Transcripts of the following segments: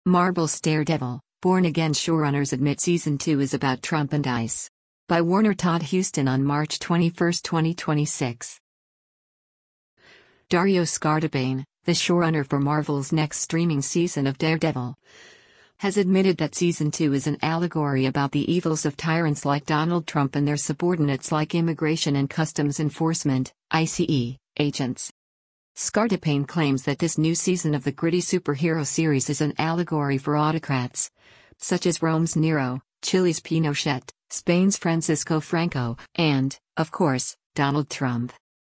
Marvel's Daredevil, Born Again showrunners admit Season 2 is about Trump and ICE. By Warner Todd Huston on March 21, 2026. Dario Scardapane, the showrunner for Marvel's next streaming season of Daredevil, has admitted that Season 2 is an allegory about the evils of tyrants like Donald Trump and their subordinates like Immigration and Customs Enforcement, ICE, agents. Scardapane claims that this new season of the gritty superhero series is an allegory for autocrats, such as Rome's Nero, Chile's Pinochet, Spain's Francisco Franco, and, of course, Donald Trump.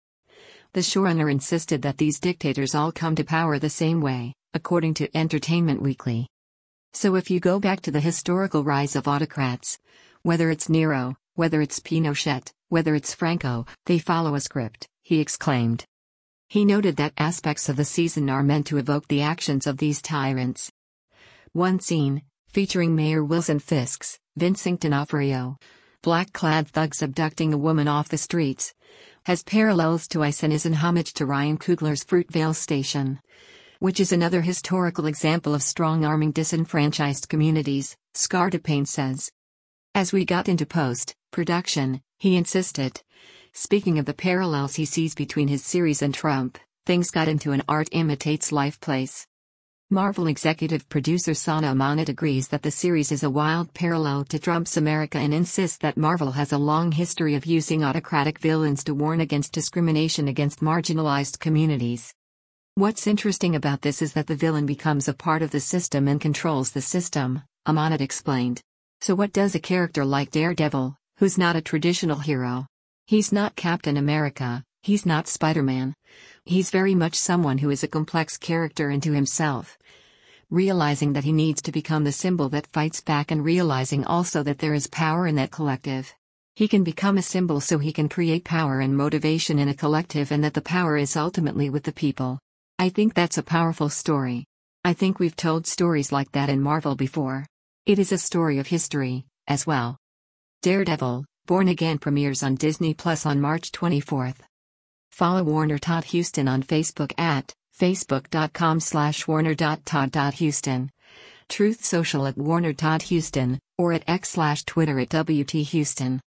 The showrunner insisted that these dictators all come to power the same way, according to Entertainment Weekly. So if you go back to the historical rise of autocrats, whether it's Nero, whether it's Pinochet, whether it's Franco, they follow a script, he exclaimed. He noted that aspects of the season are meant to evoke the actions of these tyrants. One scene, featuring Mayor Wilson Fisk's Vincent D'Onofrio, black-clad thugs abducting a woman off the streets, has parallels to ICE and is in homage to Ryan Coogler's Fruitvale Station, which is another historical example of strong-arming disenfranchised communities, Scardapane says. As we got into post-production, he insisted, speaking of the parallels he sees between his series and Trump, things got into an art imitates life place. Marvel executive producer Sana Amanat agrees that the series is a wild parallel to Trump's America and insists that Marvel has a long history of using autocratic villains to warn against discrimination against marginalized communities. What's interesting about this is that the villain becomes a part of the system and controls the system, Amanat explained. So what does a character like Daredevil, who's not a traditional hero? He's not Captain America, he's not Spider-Man. He's very much someone who is a complex character into himself. Realizing that he needs to become the symbol that fights back and realizing also that there is power in that collective. He can become a symbol so he can create power and motivation in a collective and that the power is ultimately with the people. I think that's a powerful story. I think we've told stories like that in Marvel before. It is a story of history, as well. Daredevil, Born Again premieres on Disney Plus on March 24. Follow Warner Todd Huston on Facebook at facebook.com/warner.todd.huston, Truth Social at Warner Todd Huston, or at x/Twitter at WT Huston.